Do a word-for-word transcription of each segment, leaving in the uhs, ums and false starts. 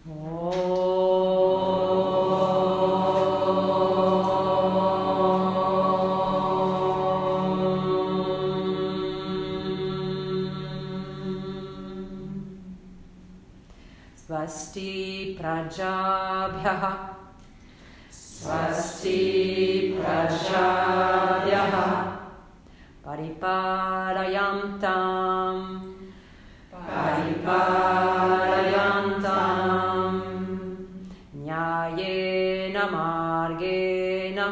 Swasti prajabhyah Swasti prajabhyah paripalayantam paripalayantam nyayena margena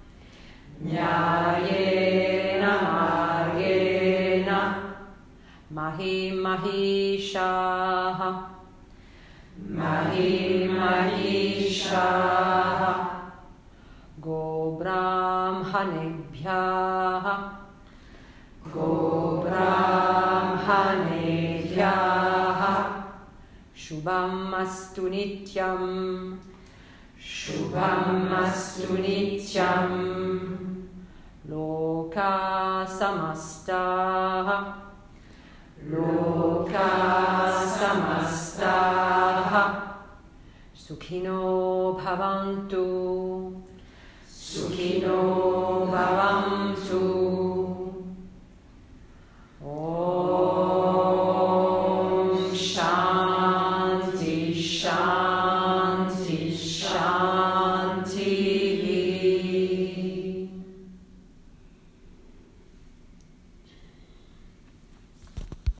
nyayena margena mahimahishaha mahimahishaha go brahmanebhyah go brahmanebhyah shubham astu nityam shubham astu nityam loka samastaha loka samastaha sukhino bhavantu sukhino bhavantu